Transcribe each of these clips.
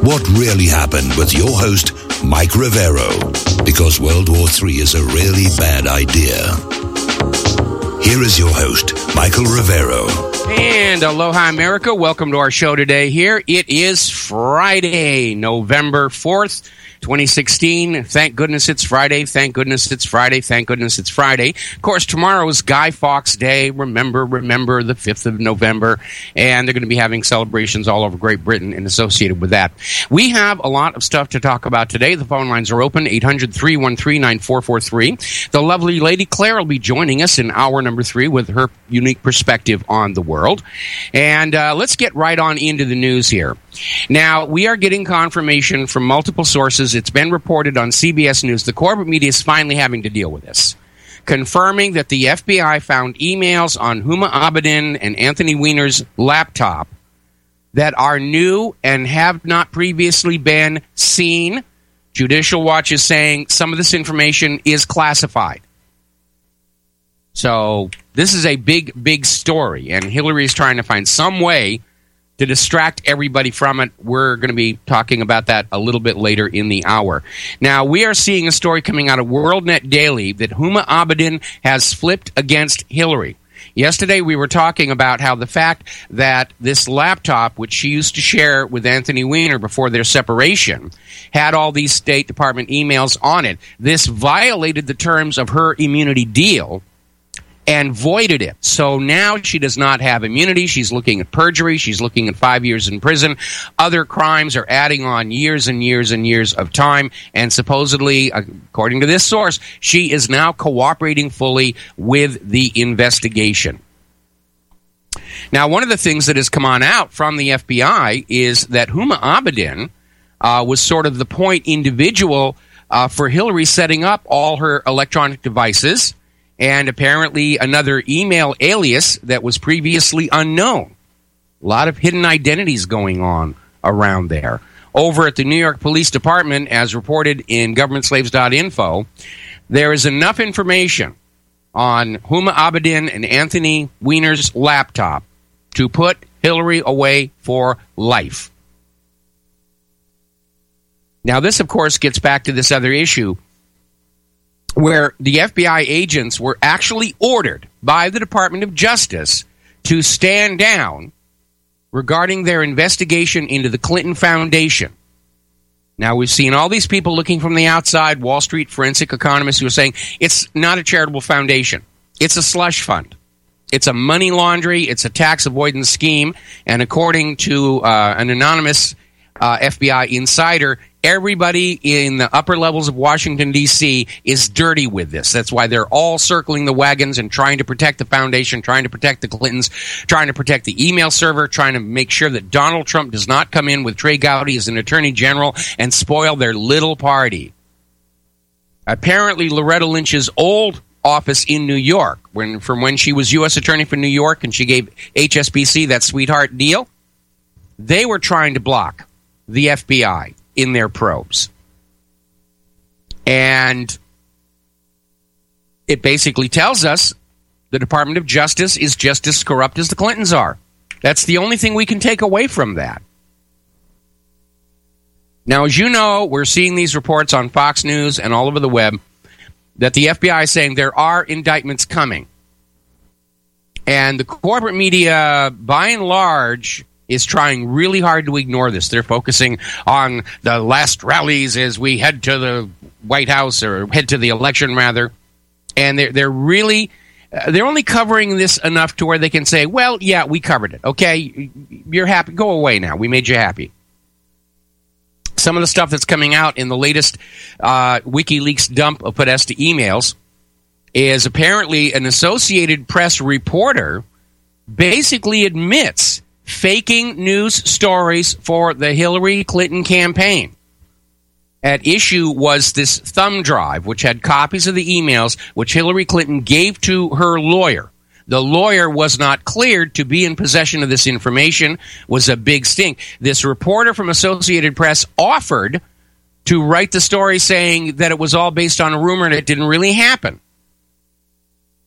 what really happened with your host, Mike Rivero, because World War III is a really bad idea. Here is your host, Michael Rivero. And aloha, America. Welcome to our show today here. It is Friday, November 4th, 2016. Thank goodness it's Friday. Thank goodness it's Friday. Thank goodness it's Friday. Of course, tomorrow is Guy Fawkes Day. Remember the 5th of November. And they're going to be having celebrations all over Great Britain and associated with that. We have a lot of stuff to talk about today. The phone lines are open, 800-313-9443. The lovely Lady Claire will be joining us in hour number 3 with her unique perspective on the world. And let's get right on into the news here. Now, we are getting confirmation from multiple sources. It's been reported on CBS News. The corporate media is finally having to deal with this, confirming that the FBI found emails on Huma Abedin and Anthony Weiner's laptop that are new and have not previously been seen. Judicial Watch is saying some of this information is classified. So this is a big, big story, and Hillary is trying to find some way to distract everybody from it. We're going to be talking about that a little bit later in the hour. Now, we are seeing a story coming out of WorldNet Daily that Huma Abedin has flipped against Hillary. Yesterday, we were talking about how the fact that this laptop, which she used to share with Anthony Weiner before their separation, had all these State Department emails on it. This violated the terms of her immunity deal and voided it. So now she does not have immunity. She's looking at perjury. She's looking at 5 years in prison. Other crimes are adding on years and years and years of time. And supposedly, according to this source, she is now cooperating fully with the investigation. Now, one of the things that has come on out from the FBI is that Huma Abedin was sort of the point individual for Hillary setting up all her electronic devices, and apparently another email alias that was previously unknown. A lot of hidden identities going on around there. Over at the New York Police Department, as reported in governmentslaves.info, there is enough information on Huma Abedin and Anthony Weiner's laptop to put Hillary away for life. Now, this, of course, gets back to this other issue where the FBI agents were actually ordered by the Department of Justice to stand down regarding their investigation into the Clinton Foundation. Now, we've seen all these people looking from the outside, Wall Street forensic economists who are saying it's not a charitable foundation. It's a slush fund. It's a money laundry. It's a tax avoidance scheme. And according to an anonymous FBI insider, everybody in the upper levels of Washington, D.C. is dirty with this. That's why they're all circling the wagons and trying to protect the foundation, trying to protect the Clintons, trying to protect the email server, trying to make sure that Donald Trump does not come in with Trey Gowdy as an attorney general and spoil their little party. Apparently, Loretta Lynch's old office in New York, from when she was U.S. Attorney for New York and she gave HSBC that sweetheart deal, they were trying to block the FBI in their probes. And it basically tells us the Department of Justice is just as corrupt as the Clintons are. That's the only thing we can take away from that. Now, as you know, we're seeing these reports on Fox News and all over the web that the FBI is saying there are indictments coming. And the corporate media, by and large, is trying really hard to ignore this. They're focusing on the last rallies as we head to the White House, or head to the election, rather. And they're only covering this enough to where they can say, well, yeah, we covered it. Okay, you're happy. Go away now. We made you happy. Some of the stuff that's coming out in the latest WikiLeaks dump of Podesta emails is apparently an Associated Press reporter basically admits faking news stories for the Hillary Clinton campaign. At issue was this thumb drive, which had copies of the emails which Hillary Clinton gave to her lawyer. The lawyer was not cleared to be in possession of this information, was a big stink. This reporter from Associated Press offered to write the story saying that it was all based on a rumor and it didn't really happen.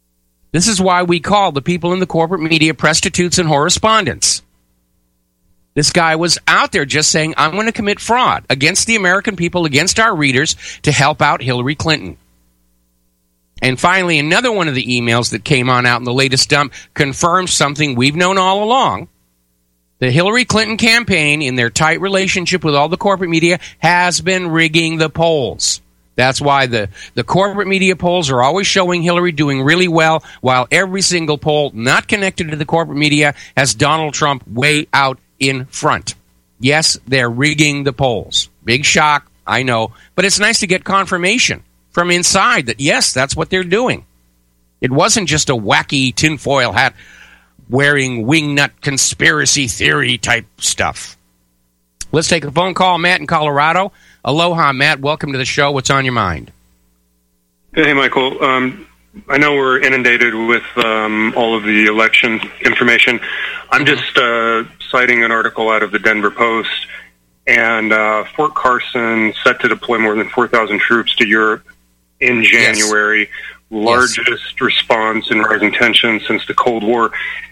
This is why we call the people in the corporate media prostitutes and correspondents. This guy was out there just saying, I'm going to commit fraud against the American people, against our readers, to help out Hillary Clinton. And finally, another one of the emails that came on out in the latest dump confirms something we've known all along. The Hillary Clinton campaign, in their tight relationship with all the corporate media, has been rigging the polls. That's why the corporate media polls are always showing Hillary doing really well, while every single poll not connected to the corporate media has Donald Trump way out in front. Yes, they're rigging the polls. Big shock, I know, but it's nice to get confirmation from inside that, yes, that's what they're doing. It wasn't just a wacky tinfoil hat wearing wingnut conspiracy theory type stuff. Let's take a phone call. Matt in Colorado. Aloha, Matt. Welcome to the show. What's on your mind? Hey, Michael. I know we're inundated with all of the election information. I'm just citing an article out of the Denver Post, and Fort Carson set to deploy more than 4,000 troops to Europe in January, yes. Largest response in rising tensions since the Cold War.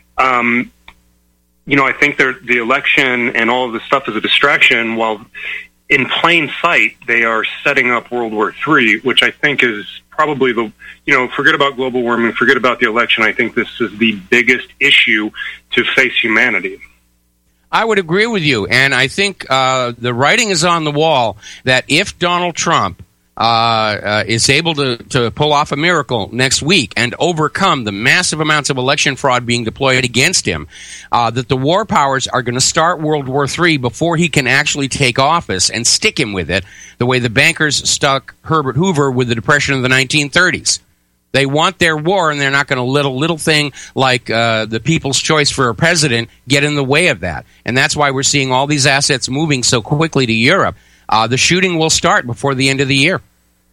I think the election and all of this stuff is a distraction, while in plain sight they are setting up World War III, which I think is probably forget about global warming, forget about the election. I think this is the biggest issue to face humanity. I would agree with you, and I think the writing is on the wall that if Donald Trump is able to pull off a miracle next week and overcome the massive amounts of election fraud being deployed against him, that the war powers are going to start World War III before he can actually take office and stick him with it, the way the bankers stuck Herbert Hoover with the Depression of the 1930s. They want their war, and they're not going to let a little thing like the people's choice for a president get in the way of that. And that's why we're seeing all these assets moving so quickly to Europe. The shooting will start before the end of the year.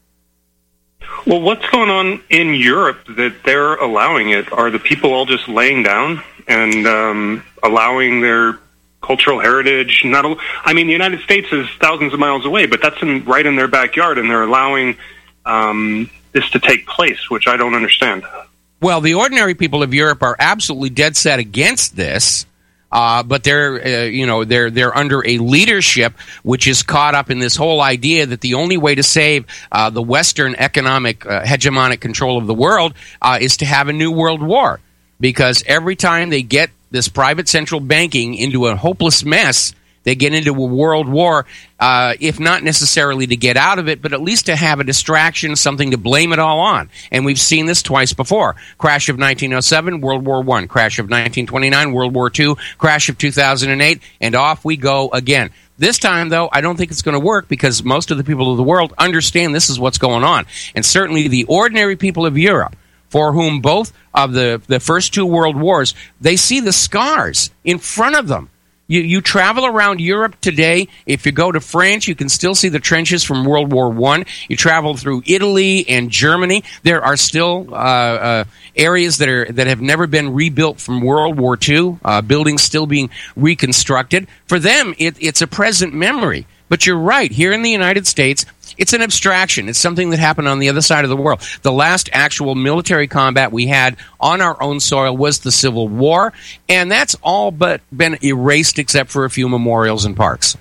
Well, what's going on in Europe that they're allowing it? Are the people all just laying down and allowing their cultural heritage? The United States is thousands of miles away, but that's right in their backyard, and they're allowing this to take place, which I don't understand. Well, the ordinary people of Europe are absolutely dead set against this. But they're under a leadership which is caught up in this whole idea that the only way to save the Western economic hegemonic control of the world is to have a new world war. Because every time they get this private central banking into a hopeless mess, they get into a world war, if not necessarily to get out of it, but at least to have a distraction, something to blame it all on. And we've seen this twice before. Crash of 1907, World War I. Crash of 1929, World War II. Crash of 2008, and off we go again. This time, though, I don't think it's going to work because most of the people of the world understand this is what's going on. And certainly the ordinary people of Europe, for whom both of the first two world wars, they see the scars in front of them. You travel around Europe today. If you go to France, you can still see the trenches from World War I. You travel through Italy and Germany. There are still areas that have never been rebuilt from World War II, buildings still being reconstructed. For them, it's a present memory. But you're right. Here in the United States, it's an abstraction. It's something that happened on the other side of the world. The last actual military combat we had on our own soil was the Civil War, and that's all but been erased except for a few memorials and parks.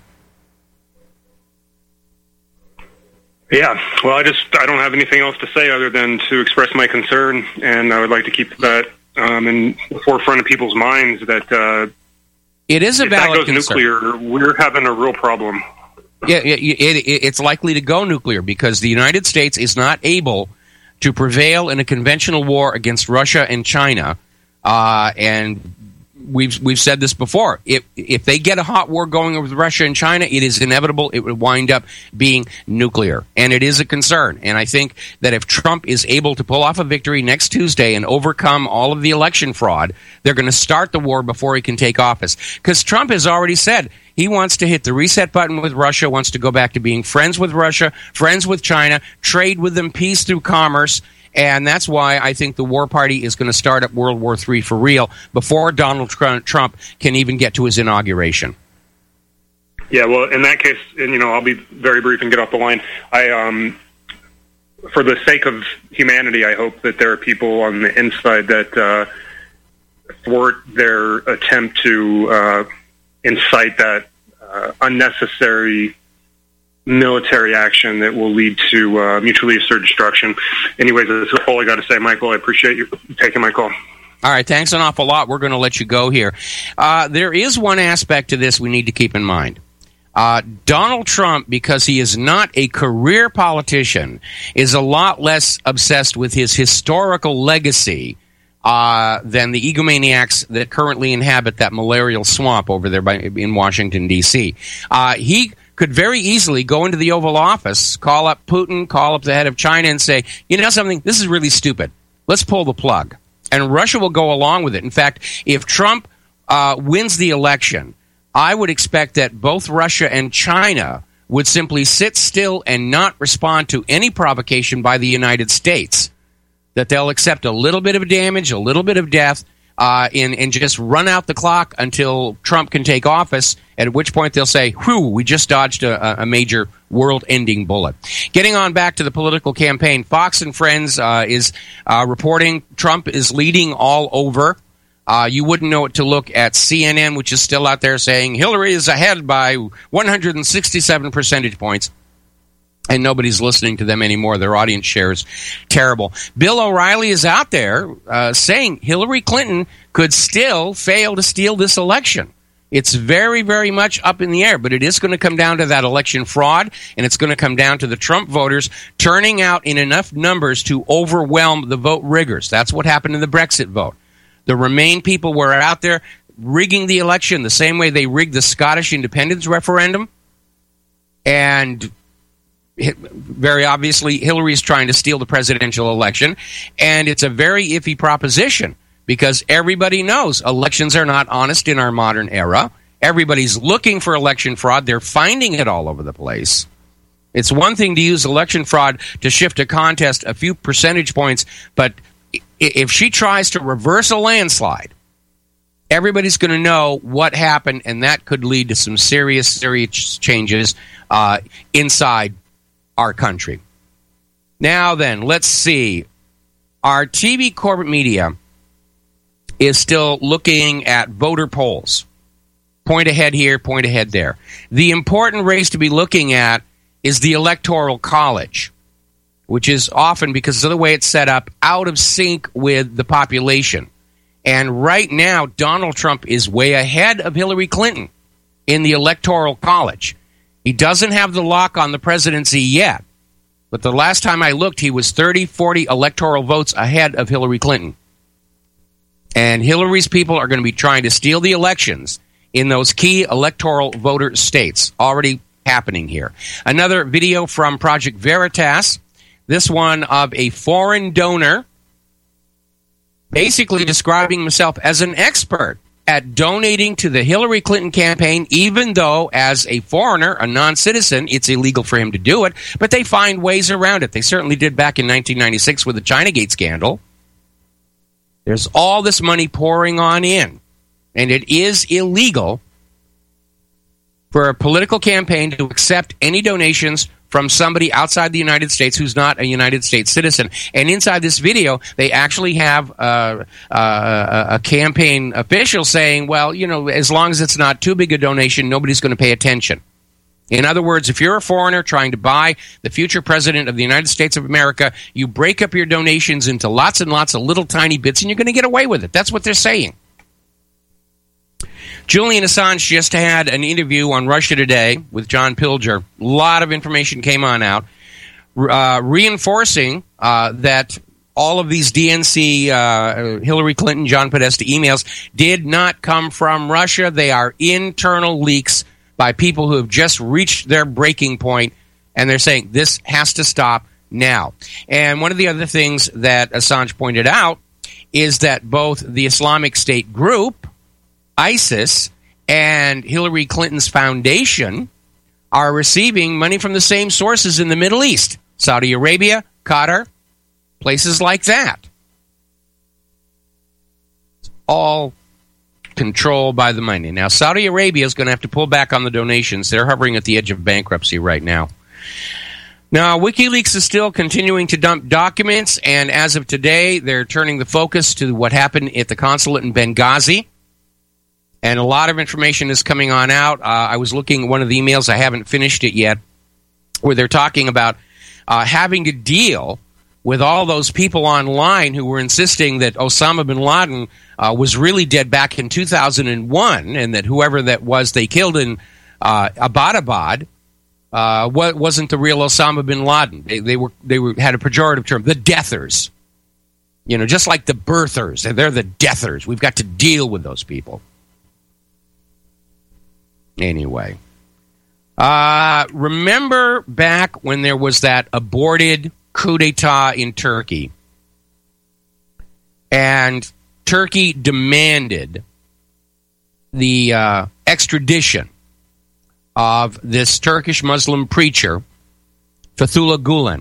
Yeah, well, I don't have anything else to say other than to express my concern, and I would like to keep that in the forefront of people's minds that it is a valid if that goes nuclear, we're having a real problem. Yeah, it's likely to go nuclear because the United States is not able to prevail in a conventional war against Russia and China. And we've said this before. If they get a hot war going with Russia and China, it is inevitable it would wind up being nuclear. And it is a concern. And I think that if Trump is able to pull off a victory next Tuesday and overcome all of the election fraud, they're going to start the war before he can take office. Because Trump has already said he wants to hit the reset button with Russia, wants to go back to being friends with Russia, friends with China, trade with them, peace through commerce. And that's why I think the War Party is going to start up World War III for real before Donald Trump can even get to his inauguration. Yeah, well, in that case, and I'll be very brief and get off the line. For the sake of humanity, I hope that there are people on the inside that thwart their attempt to incite that unnecessary military action that will lead to mutually assured destruction. Anyways, that's all I got to say, Michael. I appreciate you taking my call. All right, thanks an awful lot. We're going to let you go here. There is one aspect to this we need to keep in mind. Donald Trump, because he is not a career politician, is a lot less obsessed with his historical legacy than the egomaniacs that currently inhabit that malarial swamp over there in Washington, D.C. He could very easily go into the Oval Office, call up Putin, call up the head of China, and say, you know something, this is really stupid. Let's pull the plug. And Russia will go along with it. In fact, if Trump wins the election, I would expect that both Russia and China would simply sit still and not respond to any provocation by the United States. That they'll accept a little bit of damage, a little bit of death, and just run out the clock until Trump can take office, at which point they'll say, whew, we just dodged a major world-ending bullet. Getting on back to the political campaign, Fox and Friends is reporting Trump is leading all over. You wouldn't know it to look at CNN, which is still out there saying Hillary is ahead by 167 percentage points. And nobody's listening to them anymore. Their audience share is terrible. Bill O'Reilly is out there saying Hillary Clinton could still fail to steal this election. It's very, very much up in the air, but it is going to come down to that election fraud, and it's going to come down to the Trump voters turning out in enough numbers to overwhelm the vote riggers. That's what happened in the Brexit vote. The Remain people were out there rigging the election the same way they rigged the Scottish independence referendum, and very obviously, Hillary's trying to steal the presidential election, and it's a very iffy proposition because everybody knows elections are not honest in our modern era. Everybody's looking for election fraud. They're finding it all over the place. It's one thing to use election fraud to shift a contest a few percentage points, but if she tries to reverse a landslide, everybody's going to know what happened, and that could lead to some serious changes inside our country. Now then, let's see. Our TV corporate media is still looking at voter polls. Point ahead here, point ahead there. The important race to be looking at is the Electoral College, which is often, because of the way it's set up, out of sync with the population. And right now, Donald Trump is way ahead of Hillary Clinton in the Electoral College. He doesn't have the lock on the presidency yet. But the last time I looked, he was 30, 40 electoral votes ahead of Hillary Clinton. And Hillary's people are going to be trying to steal the elections in those key electoral voter states. Already happening here. Another video from Project Veritas. This one of a foreign donor basically describing himself as an expert at donating to the Hillary Clinton campaign, even though as a foreigner, a non-citizen, it's illegal for him to do it, but they find ways around it. They certainly did back in 1996 with the Chinagate scandal. There's all this money pouring on in, and it is illegal for a political campaign to accept any donations from somebody outside the United States who's not a United States citizen. And inside this video, they actually have a campaign official saying, well, you know, as long as it's not too big a donation, nobody's going to pay attention. In other words, if you're a foreigner trying to buy the future president of the United States of America, you break up your donations into lots and lots of little tiny bits, and you're going to get away with it. That's what they're saying. Julian Assange just had an interview on Russia Today with John Pilger. A lot of information came on out, reinforcing that all of these DNC, Hillary Clinton, John Podesta emails did not come from Russia. They are internal leaks by people who have just reached their breaking point, and they're saying this has to stop now. And one of the other things that Assange pointed out is that both the Islamic State group, ISIS, and Hillary Clinton's foundation are receiving money from the same sources in the Middle East. Saudi Arabia, Qatar, places like that. It's all controlled by the money. Now, Saudi Arabia is going to have to pull back on the donations. They're hovering at the edge of bankruptcy right now. Now, WikiLeaks is still continuing to dump documents, and as of today, they're turning the focus to what happened at the consulate in Benghazi. And a lot of information is coming on out. I was looking at one of the emails. I haven't finished it yet, where they're talking about having to deal with all those people online who were insisting that Osama bin Laden was really dead back in 2001, and that whoever that was they killed in Abbottabad wasn't the real Osama bin Laden. They had a pejorative term, the deathers. You know, just like the birthers. They're the deathers. We've got to deal with those people. Anyway. Remember back when there was that aborted coup d'etat in Turkey, and Turkey demanded the extradition of this Turkish Muslim preacher, Fethullah Gulen.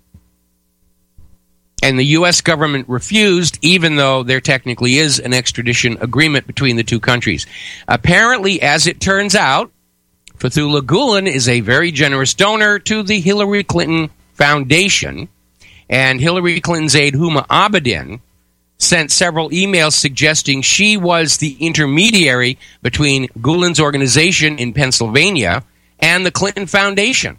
And the U.S. government refused, even though there technically is an extradition agreement between the two countries. Apparently, as it turns out, Fethullah Gulen is a very generous donor to the Hillary Clinton Foundation, and Hillary Clinton's aide, Huma Abedin, sent several emails suggesting she was the intermediary between Gulen's organization in Pennsylvania and the Clinton Foundation.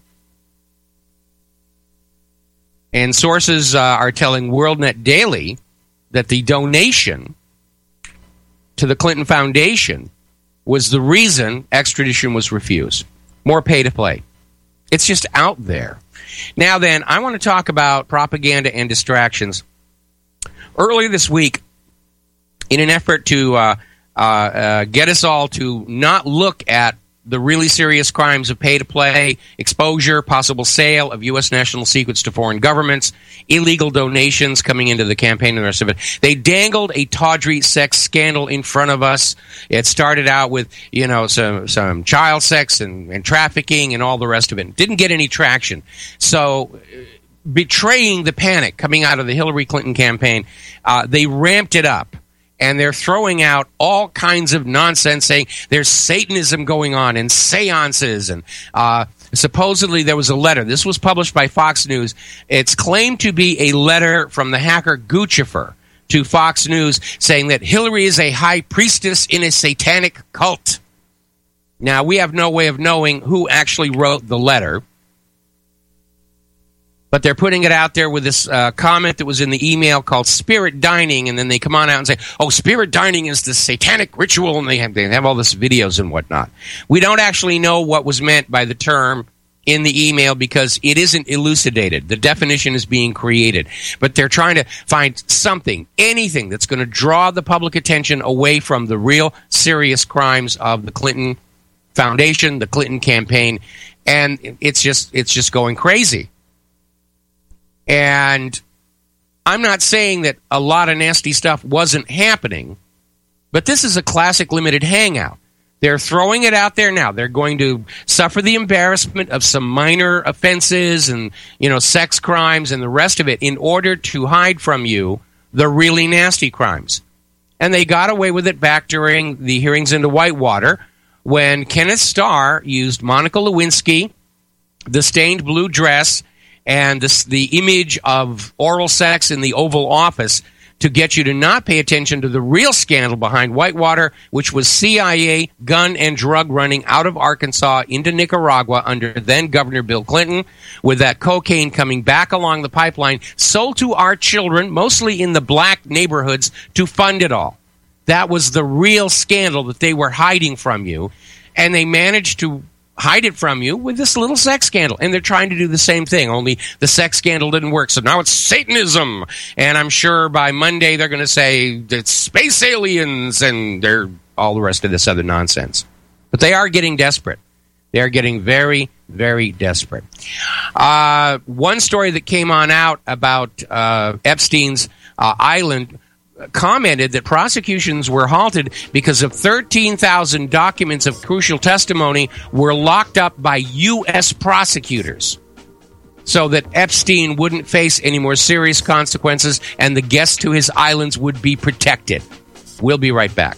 And sources are telling WorldNet Daily that the donation to the Clinton Foundation was the reason extradition was refused. More pay to play. It's just out there. Now then, I want to talk about propaganda and distractions. Earlier this week, in an effort to get us all to not look at the really serious crimes of pay-to-play, exposure, possible sale of U.S. national secrets to foreign governments, illegal donations coming into the campaign and the rest of it. They dangled a tawdry sex scandal in front of us. It started out with, you know, some child sex and trafficking and all the rest of it. Didn't get any traction. So, betraying the panic coming out of the Hillary Clinton campaign, they ramped it up. And they're throwing out all kinds of nonsense, saying there's Satanism going on and seances. And supposedly there was a letter. This was published by Fox News. It's claimed to be a letter from the hacker Guccifer to Fox News saying that Hillary is a high priestess in a satanic cult. Now, we have no way of knowing who actually wrote the letter. But they're putting it out there with this comment that was in the email called spirit dining, and then they come on out and say, oh, spirit dining is the satanic ritual, and they have all this videos and whatnot. We don't actually know what was meant by the term in the email because it isn't elucidated. The definition is being created. But they're trying to find something, anything that's going to draw the public attention away from the real serious crimes of the Clinton Foundation, the Clinton campaign, and it's just going crazy. And I'm not saying that a lot of nasty stuff wasn't happening, but this is a classic limited hangout. They're throwing it out there now. They're going to suffer the embarrassment of some minor offenses and, you know, sex crimes and the rest of it in order to hide from you the really nasty crimes. And they got away with it back during the hearings into Whitewater when Kenneth Starr used Monica Lewinsky, the stained blue dress, and the image of oral sex in the Oval Office to get you to not pay attention to the real scandal behind Whitewater, which was CIA gun and drug running out of Arkansas into Nicaragua under then-Governor Bill Clinton, with that cocaine coming back along the pipeline, sold to our children, mostly in the black neighborhoods, to fund it all. That was the real scandal that they were hiding from you, and they managed to hide it from you with this little sex scandal. And they're trying to do the same thing, only the sex scandal didn't work. So now it's Satanism. And I'm sure by Monday they're going to say it's space aliens and they're all the rest of this other nonsense. But they are getting desperate. They are getting very, very desperate. One story that came on out about Epstein's island commented that prosecutions were halted because of 13,000 documents of crucial testimony were locked up by U.S. prosecutors so that Epstein wouldn't face any more serious consequences and the guests to his islands would be protected. We'll be right back.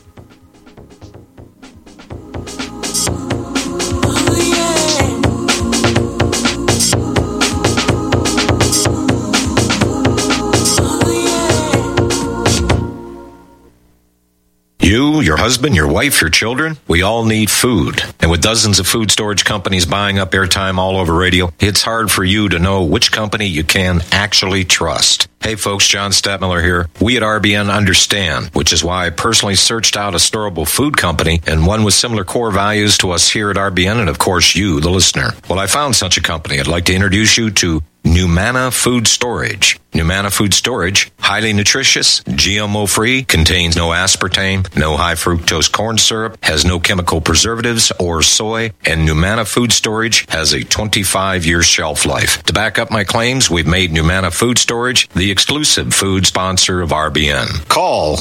You, your husband, your wife, your children. We all need food. And with dozens of food storage companies buying up airtime all over radio, it's hard for you to know which company you can actually trust. Hey folks, John Stadtmiller here. We at RBN understand, which is why I personally searched out a storable food company and one with similar core values to us here at RBN and of course you, the listener. Well, I found such a company. I'd like to introduce you to Numanna Food Storage. Numanna Food Storage, highly nutritious, GMO-free, contains no aspartame, no high-fructose corn syrup, has no chemical preservatives or soy, and Numanna Food Storage has a 25-year shelf life. To back up my claims, we've made Numanna Food Storage the exclusive food sponsor of RBN. Call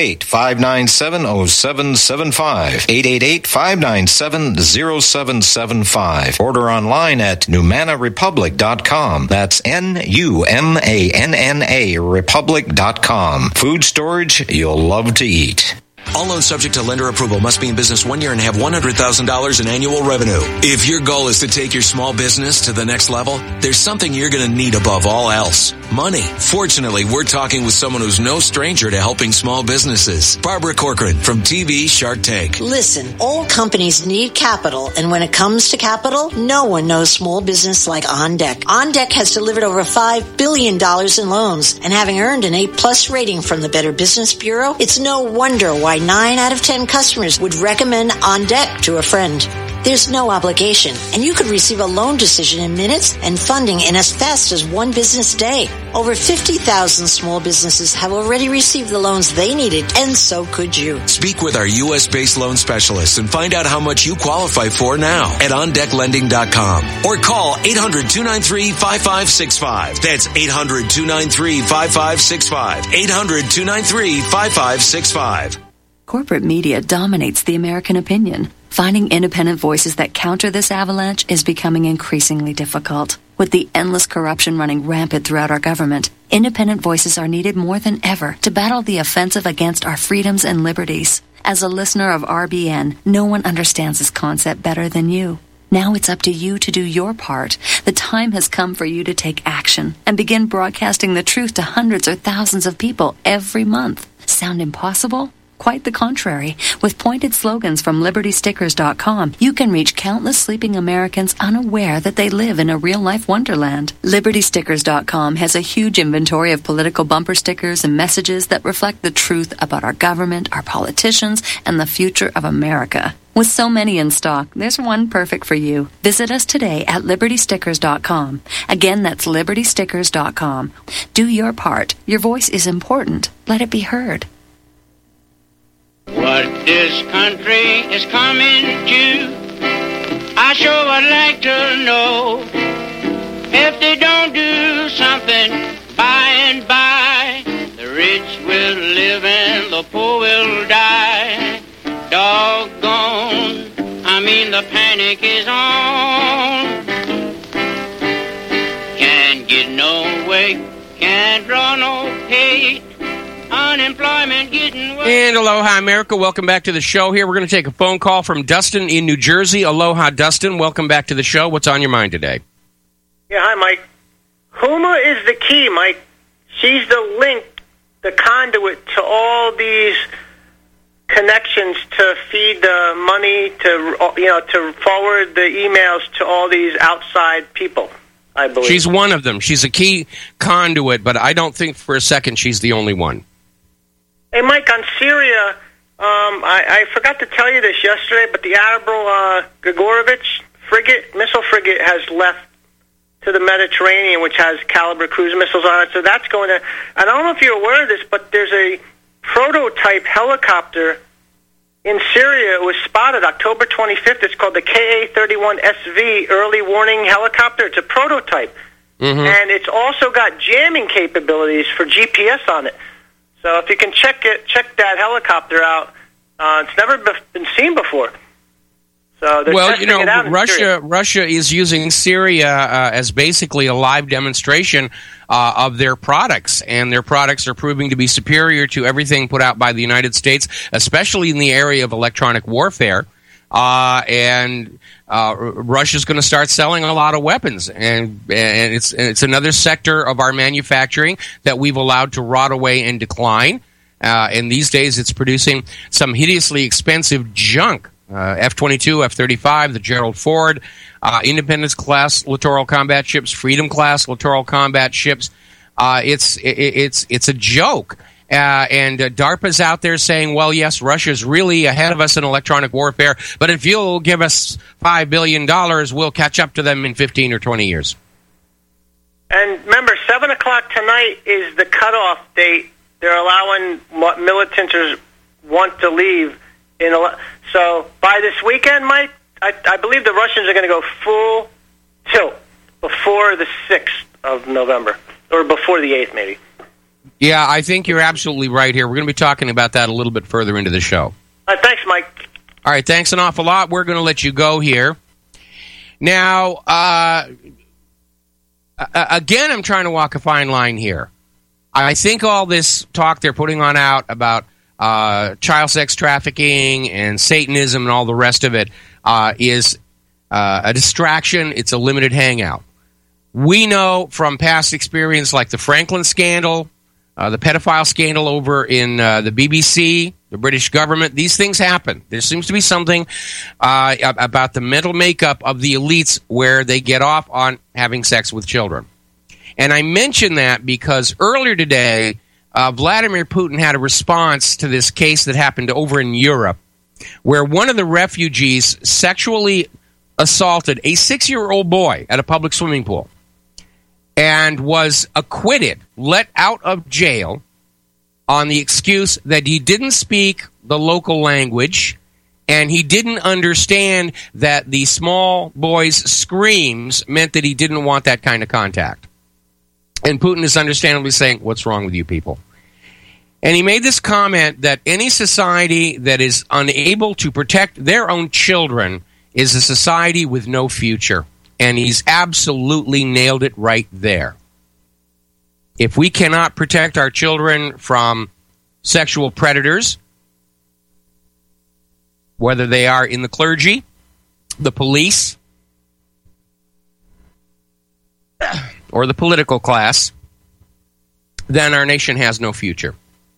888-597-0775, 888-597-0775. Order online at NumannaRepublic.com. That's NUMANNA Republic.com. Food storage you'll love to eat. All loans subject to lender approval, must be in business 1 year and have $100,000 in annual revenue. If your goal is to take your small business to the next level, there's something you're going to need above all else. Money. Fortunately, we're talking with someone who's no stranger to helping small businesses. Barbara Corcoran from TV Shark Tank. Listen, all companies need capital, and when it comes to capital, no one knows small business like OnDeck. OnDeck has delivered over $5 billion in loans, and having earned an A+ rating from the Better Business Bureau, it's no wonder why 9 out of 10 customers would recommend OnDeck to a friend. There's no obligation, and you could receive a loan decision in minutes and funding in as fast as 1 business day. Over 50,000 small businesses have already received the loans they needed, and so could you. Speak with our U.S.-based loan specialists and find out how much you qualify for now at OnDeckLending.com or call 800-293-5565. That's 800-293-5565. 800-293-5565. Corporate media dominates the American opinion. Finding independent voices that counter this avalanche is becoming increasingly difficult. With the endless corruption running rampant throughout our government, independent voices are needed more than ever to battle the offensive against our freedoms and liberties. As a listener of RBN, no one understands this concept better than you. Now it's up to you to do your part. The time has come for you to take action and begin broadcasting the truth to hundreds or thousands of people every month. Sound impossible? Quite the contrary. With pointed slogans from LibertyStickers.com, you can reach countless sleeping Americans unaware that they live in a real-life wonderland. LibertyStickers.com has a huge inventory of political bumper stickers and messages that reflect the truth about our government, our politicians, and the future of America. With so many in stock, there's one perfect for you. Visit us today at LibertyStickers.com. Again, that's LibertyStickers.com. Do your part. Your voice is important. Let it be heard. What this country is coming to, I sure would like to know. If they don't do something by and by, the rich will live and the poor will die. Doggone, I mean the panic is on. Can't get no way, can't draw no pay. Unemployment getting worse. And aloha, America. Welcome back to the show here. We're going to take a phone call from Dustin in New Jersey. Aloha, Dustin. Welcome back to the show. What's on your mind today? Yeah, hi, Mike. Huma is the key, Mike. She's the link, the conduit to all these connections to feed the money, to forward the emails to all these outside people, I believe. She's one of them. She's a key conduit, but I don't think for a second she's the only one. Hey, Mike, on Syria, I forgot to tell you this yesterday, but the Admiral Grigorovich missile frigate has left to the Mediterranean, which has Caliber cruise missiles on it. So that's going to... I don't know if you're aware of this, but there's a prototype helicopter in Syria. It was spotted October 25th. It's called the KA-31SV Early Warning Helicopter. It's a prototype. Mm-hmm. And it's also got jamming capabilities for GPS on it. So if you can check that helicopter out, it's never been seen before. So well, you know, Russia is using Syria as basically a live demonstration of their products, and their products are proving to be superior to everything put out by the United States, especially in the area of electronic warfare. And Russia's going to start selling a lot of weapons, and it's another sector of our manufacturing that we've allowed to rot away and decline. And these days it's producing some hideously expensive junk. F-22, F-35, the Gerald Ford, Independence-class littoral combat ships, Freedom-class littoral combat ships. It's a joke. And DARPA's out there saying, well, yes, Russia's really ahead of us in electronic warfare, but if you'll give us $5 billion, we'll catch up to them in 15 or 20 years. And remember, 7 o'clock tonight is the cutoff date. They're allowing militants want to leave. So by this weekend, Mike, I believe the Russians are going to go full tilt before the 6th of November, or before the 8th, maybe. Yeah, I think you're absolutely right here. We're going to be talking about that a little bit further into the show. Thanks, Mike. All right, thanks an awful lot. We're going to let you go here. Now, again, I'm trying to walk a fine line here. I think all this talk they're putting on out about child sex trafficking and Satanism and all the rest of it is a distraction. It's a limited hangout. We know from past experience like the Franklin scandal, the pedophile scandal over in the BBC, the British government, these things happen. There seems to be something about the mental makeup of the elites where they get off on having sex with children. And I mention that because earlier today, Vladimir Putin had a response to this case that happened over in Europe where one of the refugees sexually assaulted a 6-year-old boy at a public swimming pool and was acquitted, let out of jail on the excuse that he didn't speak the local language and he didn't understand that the small boy's screams meant that he didn't want that kind of contact. And Putin is understandably saying, what's wrong with you people? And he made this comment that any society that is unable to protect their own children is a society with no future. And he's absolutely nailed it right there. If we cannot protect our children from sexual predators, whether they are in the clergy, the police, or the political class, then our nation has no future.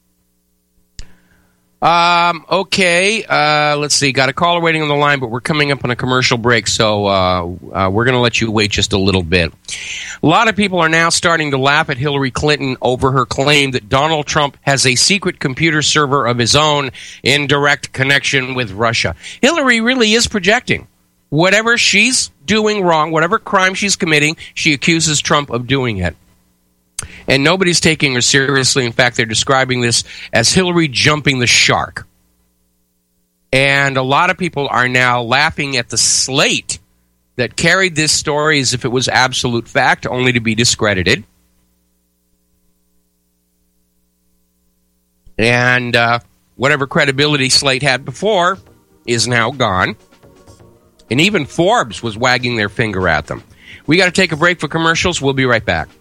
Okay, let's see. Got a caller waiting on the line, but we're coming up on a commercial break, so we're going to let you wait just a little bit. A lot of people are now starting to laugh at Hillary Clinton over her claim that Donald Trump has a secret computer server of his own in direct connection with Russia. Hillary really is projecting. Whatever she's doing wrong, whatever crime she's committing, she accuses Trump of doing it. And nobody's taking her seriously. In fact, they're describing this as Hillary jumping the shark. And a lot of people are now laughing at the slate that carried this story as if it was absolute fact, only to be discredited. And whatever credibility Slate had before is now gone. And even Forbes was wagging their finger at them. We got to take a break for commercials. We'll be right back.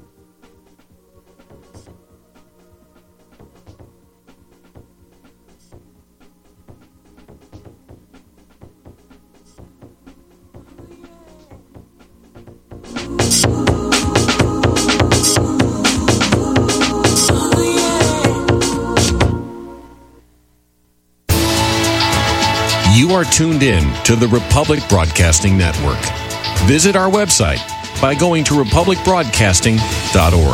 You are tuned in to the Republic Broadcasting Network. Visit our website by going to republicbroadcasting.org.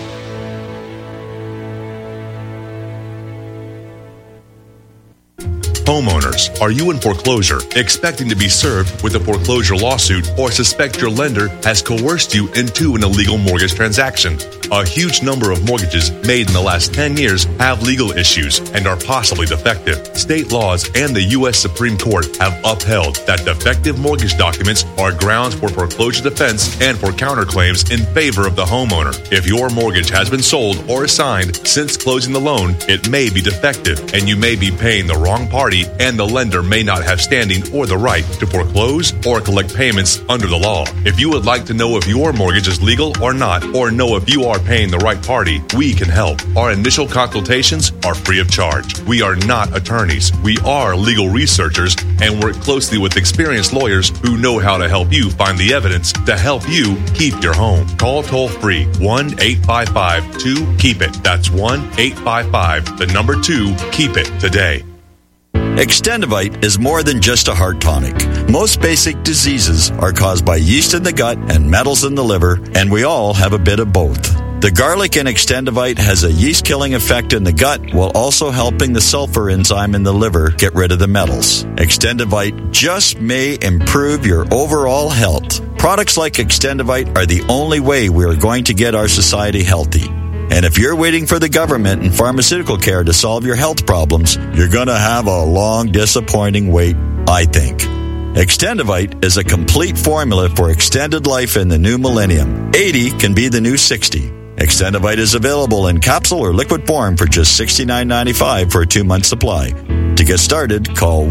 Homeowners, are you in foreclosure, expecting to be served with a foreclosure lawsuit, or suspect your lender has coerced you into an illegal mortgage transaction? A huge number of mortgages made in the last 10 years have legal issues and are possibly defective. State laws and the U.S. Supreme Court have upheld that defective mortgage documents are grounds for foreclosure defense and for counterclaims in favor of the homeowner. If your mortgage has been sold or assigned since closing the loan, it may be defective and you may be paying the wrong party, and the lender may not have standing or the right to foreclose or collect payments under the law. If you would like to know if your mortgage is legal or not, or know if you are paying the right party, we can help. Our initial consultations are free of charge. We are not attorneys. We are legal researchers and work closely with experienced lawyers who know how to help you find the evidence to help you keep your home. Call toll-free 1-855-2-KEEP-IT. That's 1-855-2-KEEP-IT today. Extendivite is more than just a heart tonic. Most basic diseases are caused by yeast in the gut and metals in the liver, and we all have a bit of both. The garlic in Extendivite has a yeast-killing effect in the gut while also helping the sulfur enzyme in the liver get rid of the metals. Extendivite just may improve your overall health. Products like Extendivite are the only way we are going to get our society healthy. And if you're waiting for the government and pharmaceutical care to solve your health problems, you're going to have a long, disappointing wait, I think. Extendivite is a complete formula for extended life in the new millennium. 80 can be the new 60. Extendivite is available in capsule or liquid form for just $69.95 for a 2-month supply. To get started, call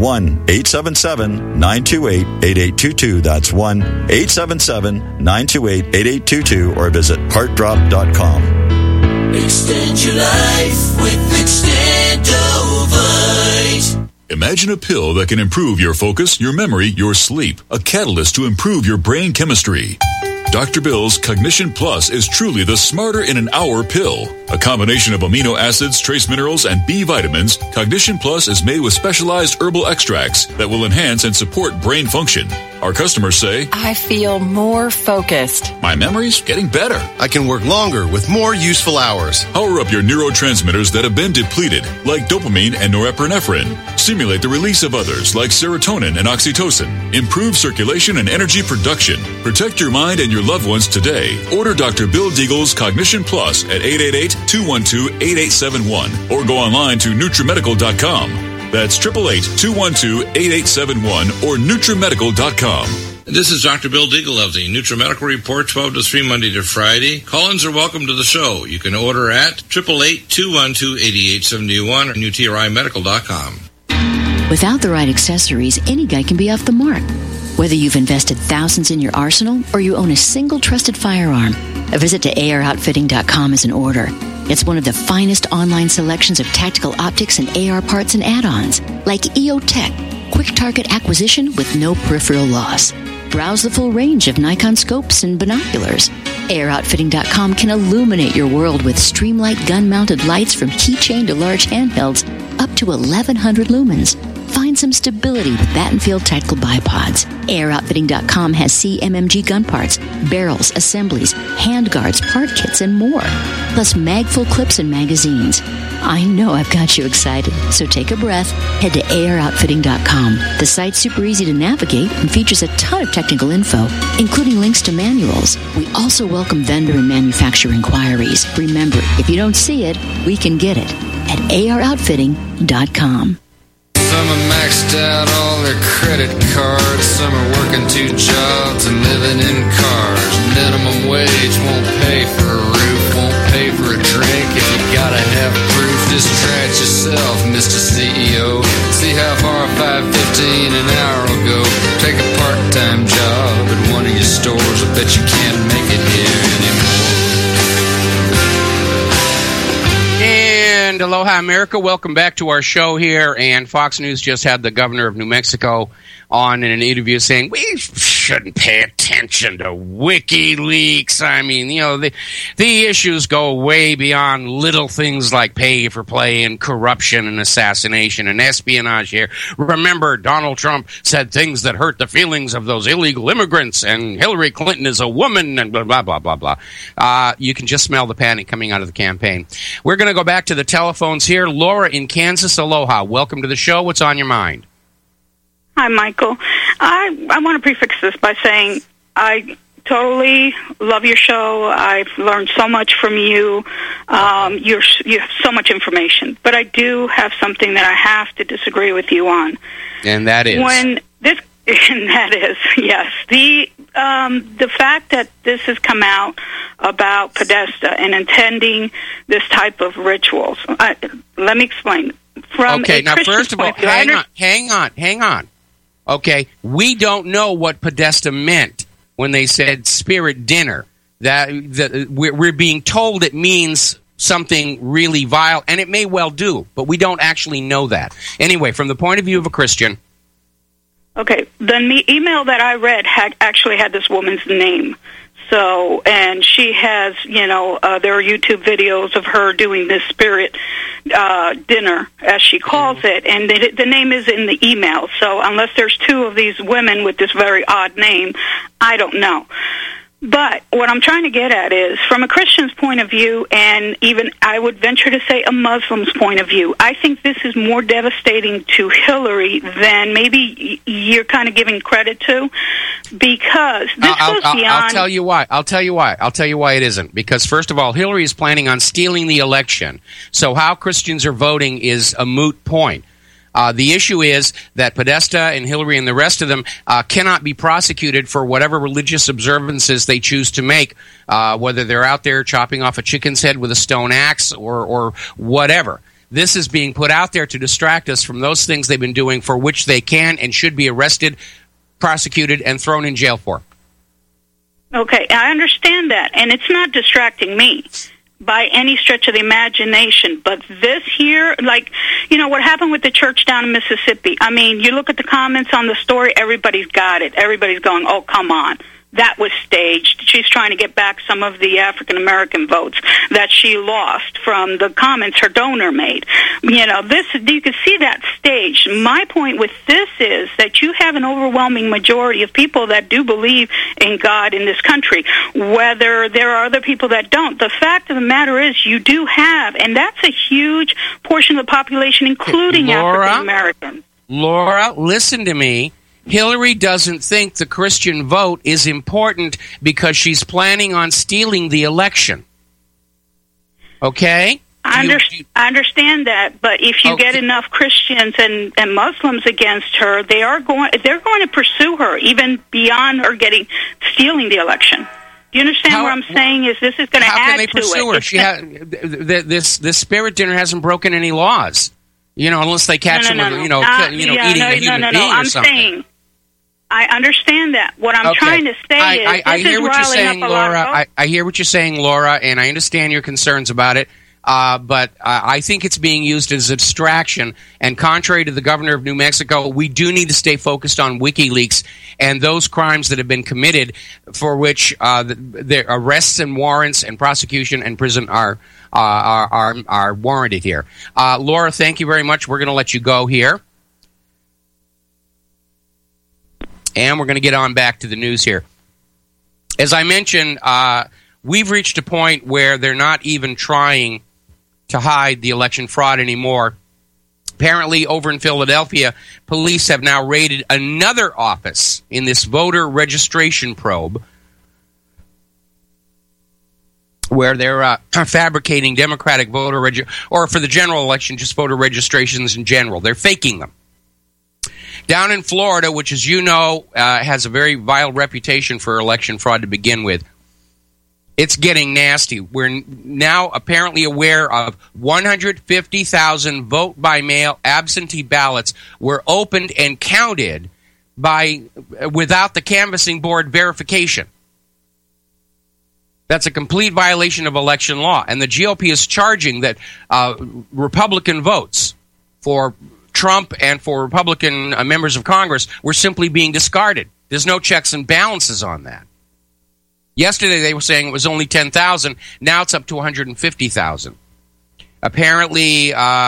1-877-928-8822. That's 1-877-928-8822 or visit heartdrop.com. Extend your life with Extendovite. Imagine a pill that can improve your focus, your memory, your sleep. A catalyst to improve your brain chemistry. Dr. Bill's Cognition Plus is truly the smarter in an hour pill. A combination of amino acids, trace minerals, and B vitamins, Cognition Plus is made with specialized herbal extracts that will enhance and support brain function. Our customers say, I feel more focused. My memory's getting better. I can work longer with more useful hours. Power up your neurotransmitters that have been depleted, like dopamine and norepinephrine. Stimulate the release of others, like serotonin and oxytocin. Improve circulation and energy production. Protect your mind and your loved ones today. Order Dr. Bill Deagle's Cognition Plus at 888-212-8871 or go online to NutriMedical.com. That's 888-212-8871 or NutriMedical.com. This is Dr. Bill Deagle of the NutriMedical Report, 12 to 3, Monday to Friday. Call-ins are welcome to the show. You can order at 888-212-8871 or NutriMedical.com. Without the right accessories, any guy can be off the mark. Whether you've invested thousands in your arsenal or you own a single trusted firearm, a visit to AROutfitting.com is in order. It's one of the finest online selections of tactical optics and AR parts and add-ons, like EOTech, quick target acquisition with no peripheral loss. Browse the full range of Nikon scopes and binoculars. AROutfitting.com can illuminate your world with Streamlight gun-mounted lights from keychain to large handhelds, up to 1,100 lumens. Find some stability with Battenfield Tactical Bipods. AirOutfitting.com has CMMG gun parts, barrels, assemblies, handguards, part kits, and more. Plus mag-full clips and magazines. I know I've got you excited, so take a breath. Head to AirOutfitting.com. The site's super easy to navigate and features a ton of technical info, including links to manuals. We also welcome vendor and manufacturer inquiries. Remember, if you don't see it, we can get it at AROutfitting.com. Some are maxed out all their credit cards. Some are working 2 jobs and living in cars. Minimum wage won't pay for a roof, won't pay for a drink. If you gotta have proof, just try it yourself, Mr. CEO. See how far $5.15 an hour will go. Take a part-time job at one of your stores. I bet you can't make it here anymore. And aloha, America. Welcome back to our show here. And Fox News just had the governor of New Mexico on in an interview saying we shouldn't pay attention to WikiLeaks. I mean, you know, the issues go way beyond little things like pay for play and corruption and assassination and espionage here. Remember, Donald Trump said things that hurt the feelings of those illegal immigrants, and Hillary Clinton is a woman, and blah, blah, blah, blah, blah. You can just smell the panic coming out of the campaign. We're going to go back to the telephones here. Laura in Kansas, aloha. Welcome to the show. What's on your mind? Hi, Michael. I want to prefix this by saying I totally love your show. I've learned so much from you. You have so much information. But I do have something that I have to disagree with you on. And that is? And that is, yes. The fact that this has come out about Podesta and intending this type of rituals. Let me explain. Okay, now first of all, hang on. Okay, we don't know what Podesta meant when they said spirit dinner. that we're being told it means something really vile, and it may well do, but we don't actually know that. Anyway, from the point of view of a Christian. Okay, the email that I read actually had this woman's name. So, and she has, there are YouTube videos of her doing this spirit dinner, as she calls it, and the name is in the email. So unless there's two of these women with this very odd name, I don't know. But what I'm trying to get at is, from a Christian's point of view, and even I would venture to say a Muslim's point of view, I think this is more devastating to Hillary than maybe you're kind of giving credit to, because this goes beyond... I'll tell you why. I'll tell you why it isn't. Because, first of all, Hillary is planning on stealing the election. So how Christians are voting is a moot point. The issue is that Podesta and Hillary and the rest of them cannot be prosecuted for whatever religious observances they choose to make, whether they're out there chopping off a chicken's head with a stone axe or whatever. This is being put out there to distract us from those things they've been doing for which they can and should be arrested, prosecuted, and thrown in jail for. Okay, I understand that, and it's not distracting me by any stretch of the imagination. But this here, what happened with the church down in Mississippi, I mean, you look at the comments on the story, everybody's got it. Everybody's going, oh, come on. That was staged. She's trying to get back some of the African-American votes that she lost from the comments her donor made. You can see that staged. My point with this is that you have an overwhelming majority of people that do believe in God in this country, whether there are other people that don't. The fact of the matter is you do have, and that's a huge portion of the population, including African-Americans. Laura, listen to me. Hillary doesn't think the Christian vote is important because she's planning on stealing the election. Okay? I understand that, but if you get enough Christians and Muslims against her, they're going to pursue her even beyond her stealing the election. Do you understand what I'm saying? Is this is going to add to it? How can they pursue her? This spirit dinner hasn't broken any laws. Unless they catch him with, eating a human being or something. I understand that. What I'm trying to say is, I hear what you're saying, Laura. I hear what you're saying, Laura, and I understand your concerns about it. But I think it's being used as a distraction. And contrary to the governor of New Mexico, we do need to stay focused on WikiLeaks and those crimes that have been committed, for which the arrests and warrants and prosecution and prison are warranted here. Laura, thank you very much. We're going to let you go here. And we're going to get on back to the news here. As I mentioned, we've reached a point where they're not even trying to hide the election fraud anymore. Apparently, over in Philadelphia, police have now raided another office in this voter registration probe, where they're fabricating Democratic voter or for the general election, just voter registrations in general. They're faking them. Down in Florida, which, as you know, has a very vile reputation for election fraud to begin with, it's getting nasty. We're now apparently aware of 150,000 vote-by-mail absentee ballots were opened and counted without the canvassing board verification. That's a complete violation of election law. And the GOP is charging that Republican votes for Trump and for Republican members of Congress were simply being discarded. There's no checks and balances on that. Yesterday they were saying it was only 10,000. Now it's up to 150,000. Apparently,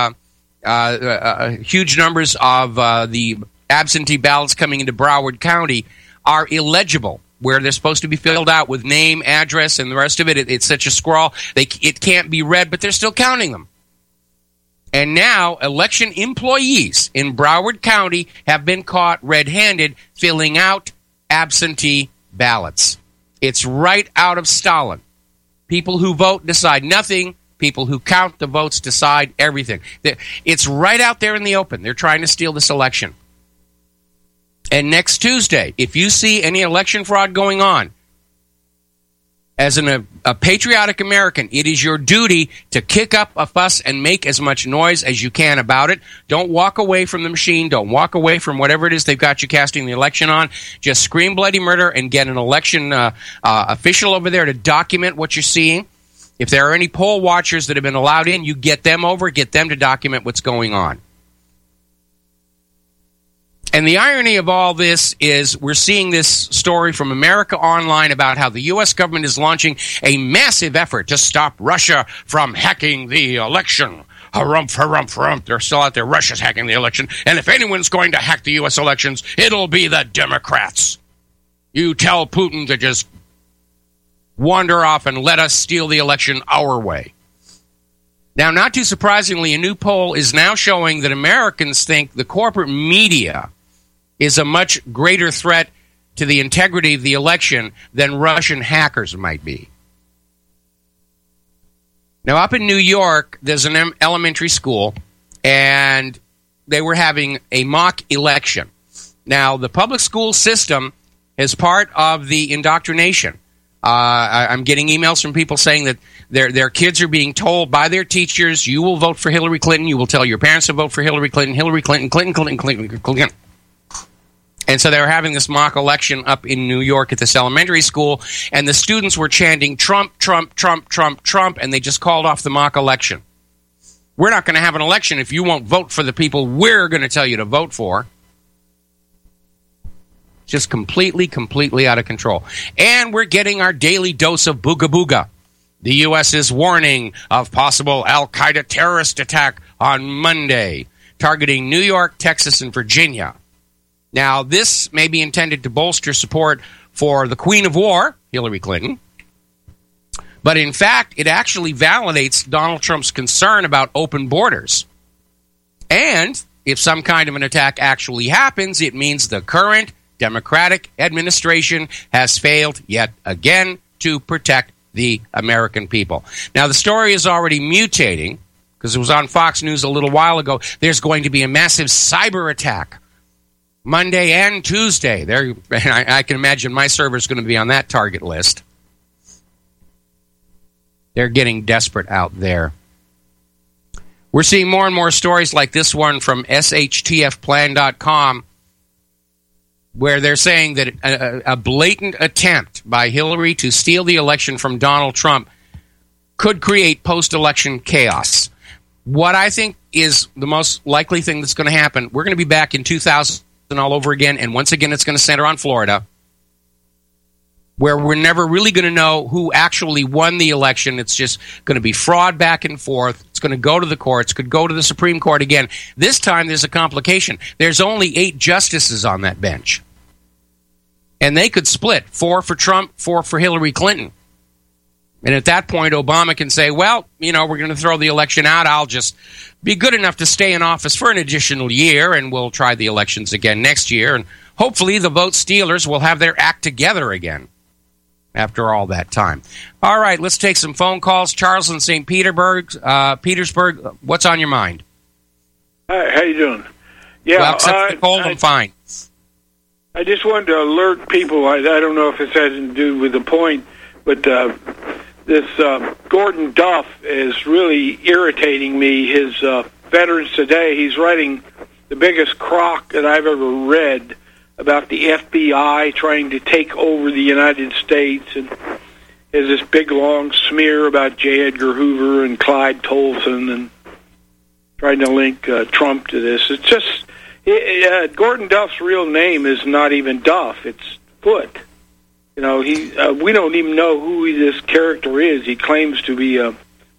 huge numbers of the absentee ballots coming into Broward County are illegible, where they're supposed to be filled out with name, address, and the rest of it. It's such a scrawl, it can't be read, but they're still counting them. And now election employees in Broward County have been caught red-handed filling out absentee ballots. It's right out of Stalin. People who vote decide nothing. People who count the votes decide everything. It's right out there in the open. They're trying to steal this election. And next Tuesday, if you see any election fraud going on, As a patriotic American, it is your duty to kick up a fuss and make as much noise as you can about it. Don't walk away from the machine. Don't walk away from whatever it is they've got you casting the election on. Just scream bloody murder and get an election official over there to document what you're seeing. If there are any poll watchers that have been allowed in, you get them over, get them to document what's going on. And the irony of all this is we're seeing this story from America Online about how the U.S. government is launching a massive effort to stop Russia from hacking the election. Harumph, harumph, harumph. They're still out there. Russia's hacking the election. And if anyone's going to hack the U.S. elections, it'll be the Democrats. You tell Putin to just wander off and let us steal the election our way. Now, not too surprisingly, a new poll is now showing that Americans think the corporate media is a much greater threat to the integrity of the election than Russian hackers might be. Now, up in New York, there's an elementary school, and they were having a mock election. Now, the public school system is part of the indoctrination. I'm getting emails from people saying that their kids are being told by their teachers, you will vote for Hillary Clinton, you will tell your parents to vote for Hillary Clinton, Clinton. And so they were having this mock election up in New York at this elementary school, and the students were chanting Trump, Trump, Trump, Trump, Trump, and they just called off the mock election. We're not going to have an election if you won't vote for the people we're going to tell you to vote for. Just completely out of control. And we're getting our daily dose of booga booga. The U.S. is warning of possible al-Qaeda terrorist attack on Monday, targeting New York, Texas, and Virginia. Now, this may be intended to bolster support for the Queen of War, Hillary Clinton. But in fact, it actually validates Donald Trump's concern about open borders. And if some kind of an attack actually happens, it means the current Democratic administration has failed yet again to protect the American people. Now, the story is already mutating because it was on Fox News a little while ago. There's going to be a massive cyber attack Monday and Tuesday. I can imagine my server's going to be on that target list. They're getting desperate out there. We're seeing more and more stories like this one from SHTFplan.com, where they're saying that a blatant attempt by Hillary to steal the election from Donald Trump could create post-election chaos. What I think is the most likely thing that's going to happen, we're going to be back in 2000 all over again, and once again it's going to center on Florida, where we're never really going to know who actually won the election. It's just going to be fraud back and forth. It's going to go to the courts, could go to the Supreme Court again. This time there's a complication. There's only 8 justices on that bench. And they could split, 4 for Trump, 4 for Hillary Clinton. And at that point, Obama can say, well, we're going to throw the election out. I'll just be good enough to stay in office for an additional year, and we'll try the elections again next year. And hopefully the vote stealers will have their act together again after all that time. All right, let's take some phone calls. Charles in St. Petersburg, what's on your mind? Hi, how you doing? Yeah, well, except for the cold, I'm fine. I just wanted to alert people. I don't know if it has to do with the point, but this Gordon Duff is really irritating me. His Veterans Today, he's writing the biggest crock that I've ever read about the FBI trying to take over the United States, and has this big long smear about J. Edgar Hoover and Clyde Tolson, and trying to link Trump to this. It's just Gordon Duff's real name is not even Duff; it's Foote. We don't even know who this character is. He claims to be a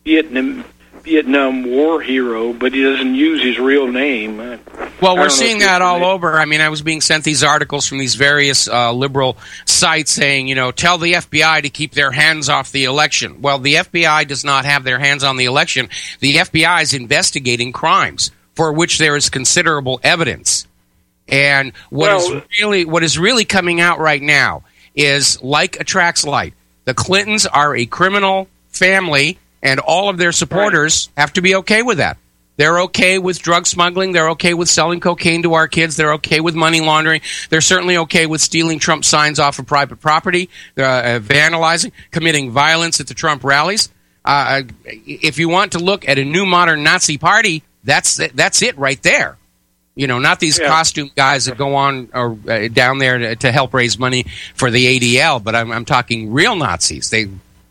Vietnam War hero, but he doesn't use his real name. Well, we're seeing that all over. I mean, I was being sent these articles from these various liberal sites saying, tell the FBI to keep their hands off the election. Well, the FBI does not have their hands on the election. The FBI is investigating crimes for which there is considerable evidence. And what is really coming out right now is like attracts like. The Clintons are a criminal family, and all of their supporters have to be okay with that. They're okay with drug smuggling. They're okay with selling cocaine to our kids. They're okay with money laundering. They're certainly okay with stealing Trump signs off of private property, vandalizing, committing violence at the Trump rallies. If you want to look at a new modern Nazi party, that's it right there. You know, not these costume guys that go on or down there to help raise money for the ADL, but I'm talking real Nazis. The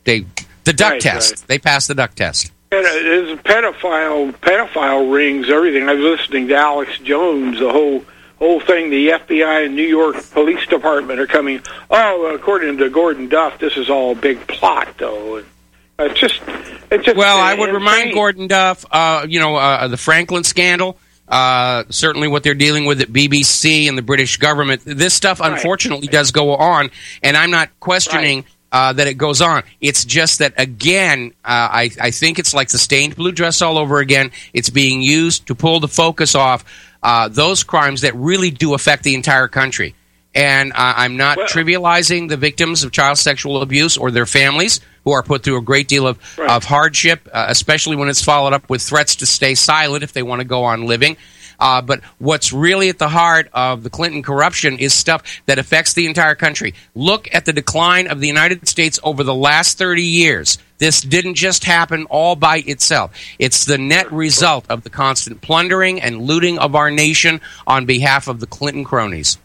duck test. Right. They passed the duck test. There's pedophile rings, everything. I was listening to Alex Jones, the whole thing. The FBI and New York Police Department are coming. Oh, according to Gordon Duff, this is all a big plot, though. It's just. Well, I would remind Gordon Duff, the Franklin scandal. Certainly what they're dealing with at BBC and the British government. This stuff, unfortunately, does go on, and I'm not questioning that it goes on. It's just that, again, I think it's like the stained blue dress all over again. It's being used to pull the focus off those crimes that really do affect the entire country. And I'm not trivializing the victims of child sexual abuse or their families, who are put through a great deal of hardship, especially when it's followed up with threats to stay silent if they want to go on living. But what's really at the heart of the Clinton corruption is stuff that affects the entire country. Look at the decline of the United States over the last 30 years. This didn't just happen all by itself. It's the net result of the constant plundering and looting of our nation on behalf of the Clinton cronies.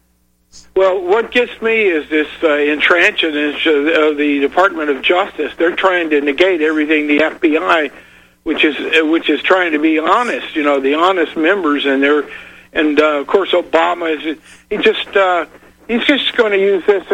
Well, what gets me is this intransigence of the Department of Justice. They're trying to negate everything the FBI, which is trying to be honest. You know, the honest members, and of course Obama he's just going to use this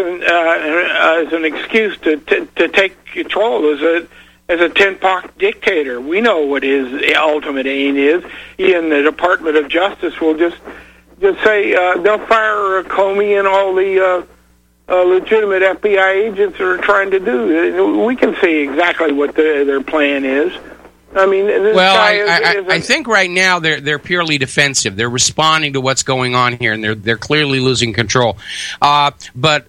as an excuse to take control as a tin-pot dictator. We know what his ultimate aim is. He and the Department of Justice will just say they'll fire Comey and all the legitimate FBI agents that are trying to do. We can see exactly what their plan is. I mean, I think right now they're purely defensive. They're responding to what's going on here, and they're clearly losing control. But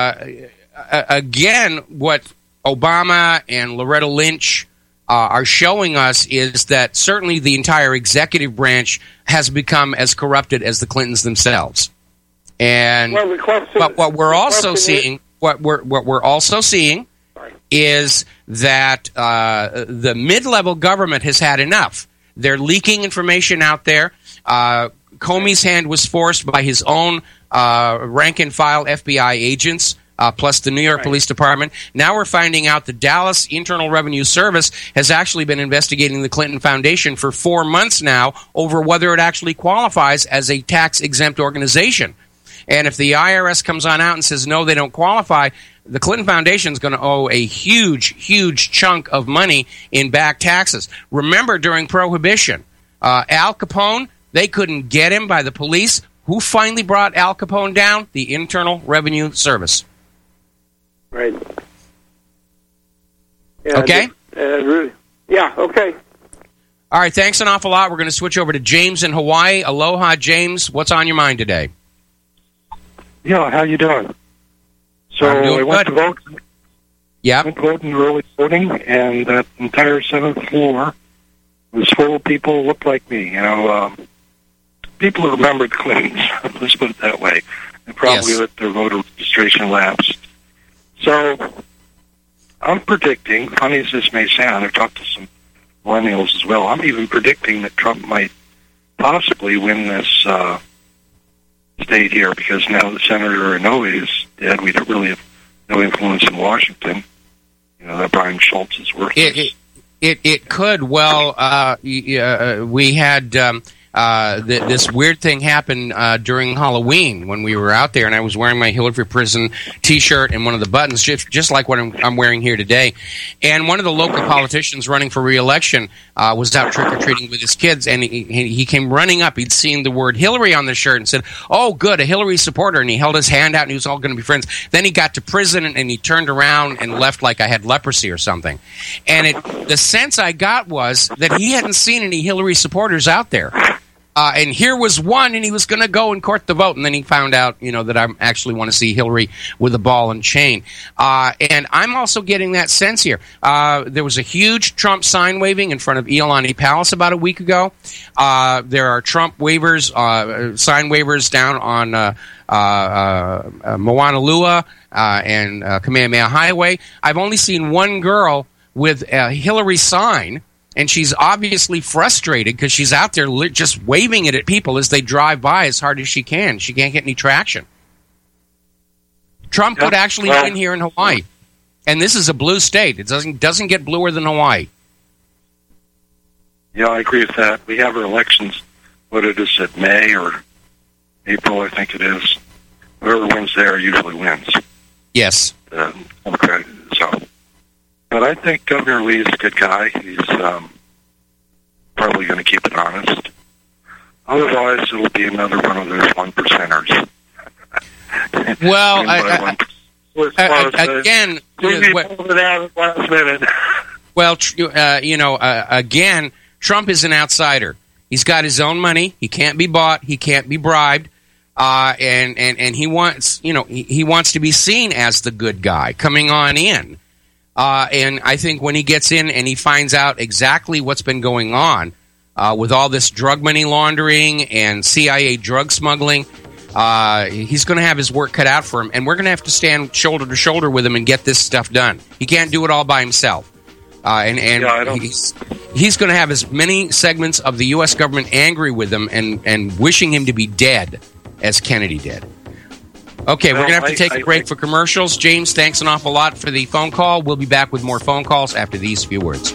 again, what Obama and Loretta Lynch are showing us is that certainly the entire executive branch has become as corrupted as the Clintons themselves. And what we're also seeing is that the mid-level government has had enough. They're leaking information out there. Comey's hand was forced by his own rank-and-file FBI agents, plus the New York Police Department. Now we're finding out the Dallas Internal Revenue Service has actually been investigating the Clinton Foundation for 4 months now over whether it actually qualifies as a tax-exempt organization. And if the IRS comes on out and says, no, they don't qualify, the Clinton Foundation is going to owe a huge, huge chunk of money in back taxes. Remember, during Prohibition, Al Capone, they couldn't get him by the police. Who finally brought Al Capone down? The Internal Revenue Service. Right. Yeah, okay? Yeah, okay. All right, thanks an awful lot. We're going to switch over to James in Hawaii. Aloha, James. What's on your mind today? Yeah, how you doing? So I went to vote. Yeah. Went to vote in early voting, and that entire seventh floor was full of people who looked like me. You know, people who remembered the Clintons. Let's put it that way. And probably let their voter registration lapse. So I'm predicting, funny as this may sound, I've talked to some millennials as well. I'm even predicting that Trump might possibly win this state here, because now that Senator Inouye is dead, we don't really have no influence in Washington. You know, that Brian Schultz is worthless. It could. Well, we had this weird thing happen during Halloween when we were out there, and I was wearing my Hillary for Prison T-shirt and one of the buttons, just like what I'm wearing here today. And one of the local politicians running for re-election was out trick-or-treating with his kids, and he came running up. He'd seen the word Hillary on the shirt and said, "Oh, good, a Hillary supporter," and he held his hand out, and he was all going to be friends. Then he got to prison, and he turned around and left like I had leprosy or something. And the sense I got was that he hadn't seen any Hillary supporters out there. And here was one, and he was going to go and court the vote, and then he found out, that I actually want to see Hillary with a ball and chain. And I'm also getting that sense here. There was a huge Trump sign waving in front of Iolani Palace about a week ago. There are Trump waivers, sign waivers down on Mauna and Kamehameha Highway. I've only seen one girl with a Hillary sign, and she's obviously frustrated because she's out there just waving it at people as they drive by as hard as she can. She can't get any traction. Trump could actually win here in Hawaii. And this is a blue state. It doesn't get bluer than Hawaii. Yeah, I agree with that. We have our elections, what it is, at May or April, I think it is. Whoever wins there usually wins. Yes. Democrat. But I think Governor Lee's a good guy. He's probably going to keep it honest. Otherwise, it'll be another one of those one percenters. Well, again, Trump is an outsider. He's got his own money. He can't be bought. He can't be bribed. And he wants, he wants to be seen as the good guy coming on in. And I think when he gets in and he finds out exactly what's been going on with all this drug money laundering and CIA drug smuggling, he's going to have his work cut out for him. And we're going to have to stand shoulder to shoulder with him and get this stuff done. He can't do it all by himself. He's going to have as many segments of the U.S. government angry with him and wishing him to be dead as Kennedy did. Okay, we're going to have to take a break for commercials. James, thanks an awful lot for the phone call. We'll be back with more phone calls after these few words.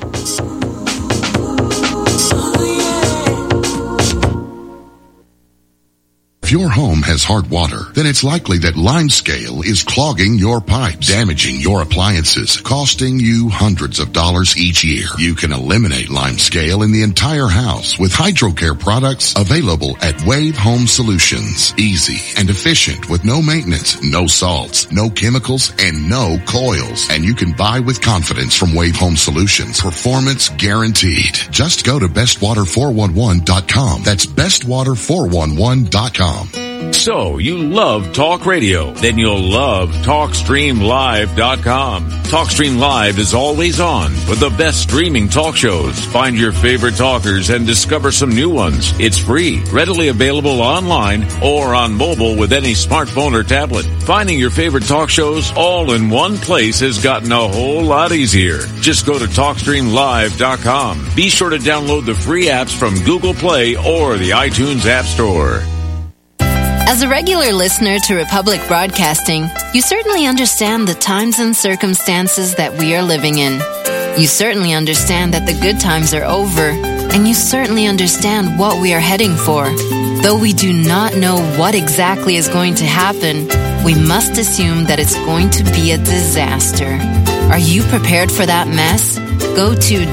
If your home has hard water, then it's likely that Limescale is clogging your pipes, damaging your appliances, costing you hundreds of dollars each year. You can eliminate Limescale in the entire house with HydroCare products available at Wave Home Solutions. Easy and efficient with no maintenance, no salts, no chemicals, and no coils. And you can buy with confidence from Wave Home Solutions. Performance guaranteed. Just go to bestwater411.com. That's bestwater411.com. So, you love talk radio? Then you'll love TalkStreamLive.com. TalkStream Live is always on with the best streaming talk shows. Find your favorite talkers and discover some new ones. It's free, readily available online or on mobile with any smartphone or tablet. Finding your favorite talk shows all in one place has gotten a whole lot easier. Just go to TalkStreamLive.com. Be sure to download the free apps from Google Play or the iTunes App Store. As a regular listener to Republic Broadcasting, you certainly understand the times and circumstances that we are living in. You certainly understand that the good times are over, and you certainly understand what we are heading for. Though we do not know what exactly is going to happen, we must assume that it's going to be a disaster. Are you prepared for that mess? Go to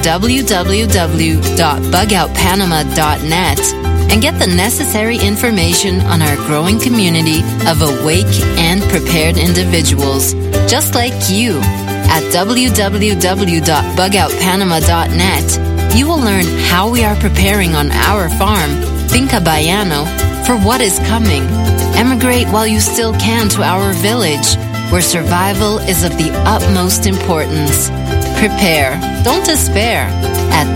www.bugoutpanama.net and get the necessary information on our growing community of awake and prepared individuals, just like you. At www.bugoutpanama.net, you will learn how we are preparing on our farm, Finca Bayano, for what is coming. Emigrate while you still can to our village, where survival is of the utmost importance. Prepare, don't despair, at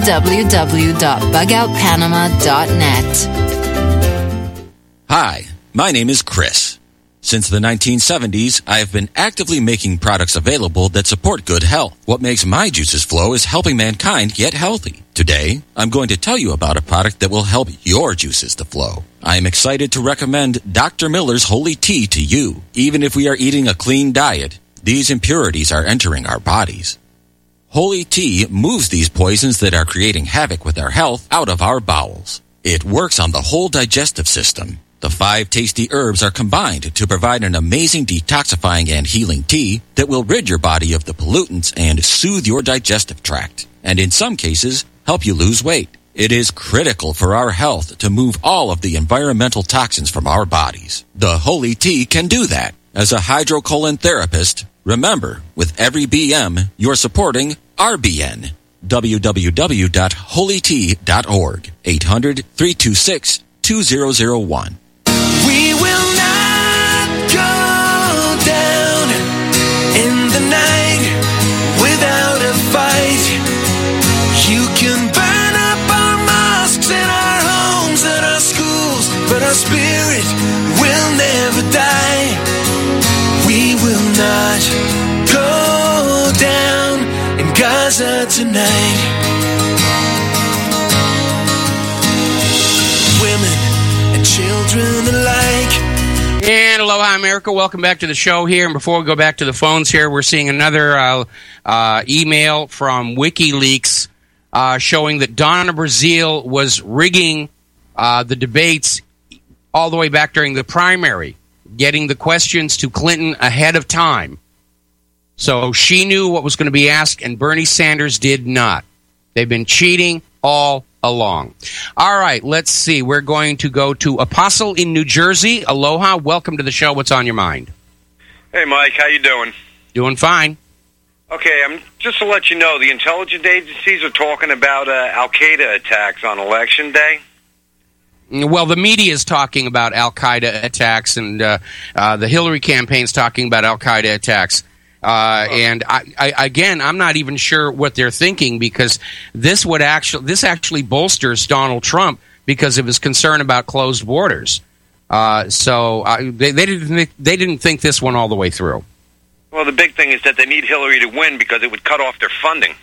www.bugoutpanama.net. Hi, my name is Chris. Since the 1970s, I have been actively making products available that support good health. What makes my juices flow is helping mankind get healthy. Today, I'm going to tell you about a product that will help your juices to flow. I am excited to recommend Dr. Miller's Holy Tea to you. Even if we are eating a clean diet, these impurities are entering our bodies. Holy Tea moves these poisons that are creating havoc with our health out of our bowels. It works on the whole digestive system. The 5 tasty herbs are combined to provide an amazing detoxifying and healing tea that will rid your body of the pollutants and soothe your digestive tract, and in some cases, help you lose weight. It is critical for our health to move all of the environmental toxins from our bodies. The Holy Tea can do that. As a hydrocolon therapist, remember, with every BM, you're supporting RBN. www.holytea.org. 800-326-2001. We will not go down in the night without a fight. You can burn up our mosques and our homes and our schools, but our spirit will never die. We will not go down in Gaza tonight. Women and children alike. And aloha, America. Welcome back to the show here. And before we go back to the phones here, we're seeing another email from WikiLeaks showing that Donna Brazile was rigging the debates all the way back during the primary, getting the questions to Clinton ahead of time. So she knew what was going to be asked, and Bernie Sanders did not. They've been cheating all along. All right, let's see. We're going to go to Apostle in New Jersey. Aloha. Welcome to the show. What's on your mind? Hey, Mike. How you doing? Doing fine. Okay, just to let you know, the intelligence agencies are talking about Al-Qaeda attacks on Election Day. Well, the media is talking about Al-Qaeda attacks, and the Hillary campaign's talking about Al-Qaeda attacks. And I'm not even sure what they're thinking, because this actually bolsters Donald Trump because of his concern about closed borders. So they didn't think this one all the way through. Well, the big thing is that they need Hillary to win because it would cut off their funding.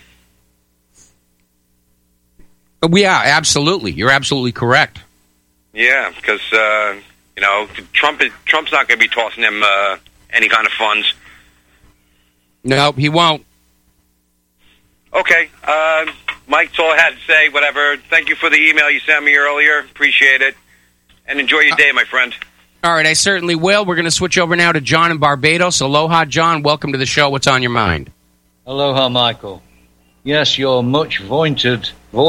Yeah, absolutely. You're absolutely correct. Yeah, because Trump's not going to be tossing them any kind of funds. No, he won't. Okay, Mike, that's all I had to say. Whatever. Thank you for the email you sent me earlier. Appreciate it. And enjoy your day, my friend. All right, I certainly will. We're going to switch over now to John in Barbados. Aloha, John. Welcome to the show. What's on your mind? Aloha, Michael. Yes, your much vaunted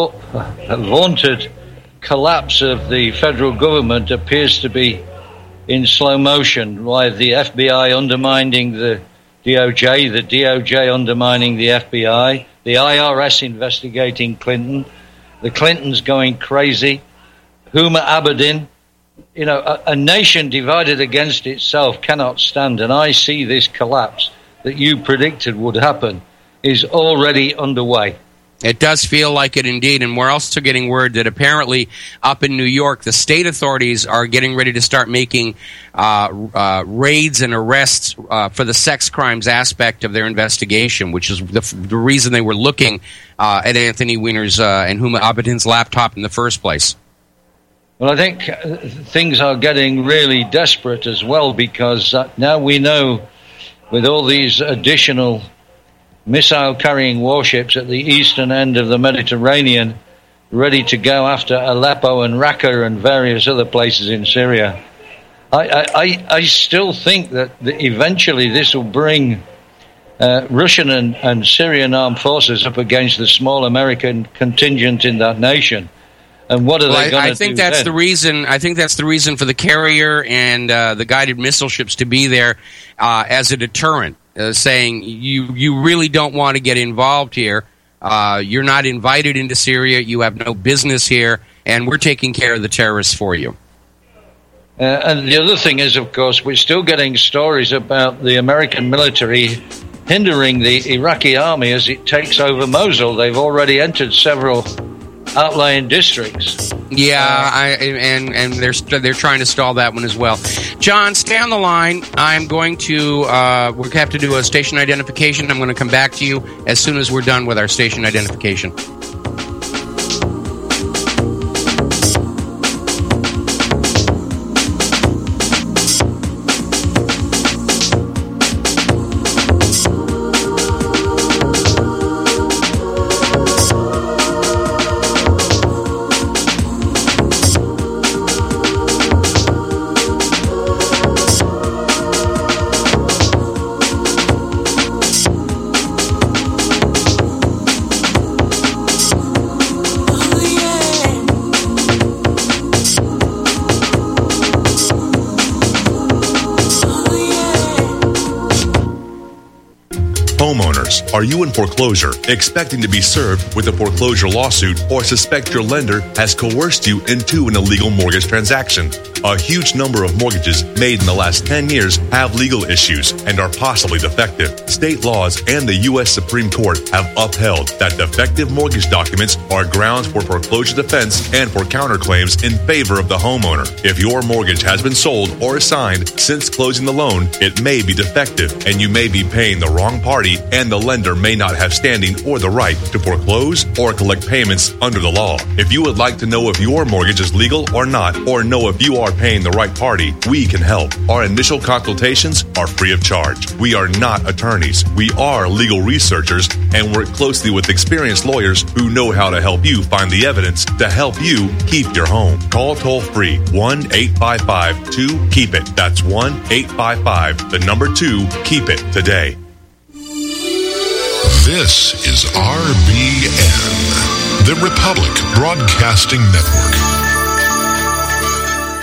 collapse of the federal government appears to be in slow motion, while the FBI undermining the DOJ undermining the FBI, the IRS investigating Clinton, the Clintons going crazy, Huma Abedin. A nation divided against itself cannot stand, and I see this collapse that you predicted would happen is already underway. It does feel like it indeed, and we're also getting word that apparently up in New York, the state authorities are getting ready to start making raids and arrests for the sex crimes aspect of their investigation, which is the reason they were looking at Anthony Weiner's and Huma Abedin's laptop in the first place. Well, I think things are getting really desperate as well, because now we know with all these additional missile-carrying warships at the eastern end of the Mediterranean, ready to go after Aleppo and Raqqa and various other places in Syria. I still think that eventually this will bring Russian and Syrian armed forces up against the small American contingent in that nation. And what are they going to do? I think that's the reason. I think that's the reason for the carrier and the guided missile ships to be there as a deterrent. Saying you really don't want to get involved here. You're not invited into Syria. You have no business here, and we're taking care of the terrorists for you. And the other thing is, of course, we're still getting stories about the American military hindering the Iraqi army as it takes over Mosul. They've already entered several outlying districts. Yeah, and they're trying to stall that one as well. John, stay on the line. I'm going to we have to do a station identification. I'm going to come back to you as soon as we're done with our station identification. Are you in foreclosure, expecting to be served with a foreclosure lawsuit, or suspect your lender has coerced you into an illegal mortgage transaction? A huge number of mortgages made in the last 10 years have legal issues and are possibly defective. State laws and the U.S. Supreme Court have upheld that defective mortgage documents are grounds for foreclosure defense and for counterclaims in favor of the homeowner. If your mortgage has been sold or assigned since closing the loan, it may be defective and you may be paying the wrong party, and the lender may not have standing or the right to foreclose or collect payments under the law. If you would like to know if your mortgage is legal or not, or know if you are paying the right party, we can help. Our initial consultations are free of charge. We are not attorneys. We are legal researchers and work closely with experienced lawyers who know how to help you find the evidence to help you keep your home. Call toll-free 1-855-2-KEEP-IT. That's 1-855-2-KEEP-IT today. This is RBN, the Republic Broadcasting Network.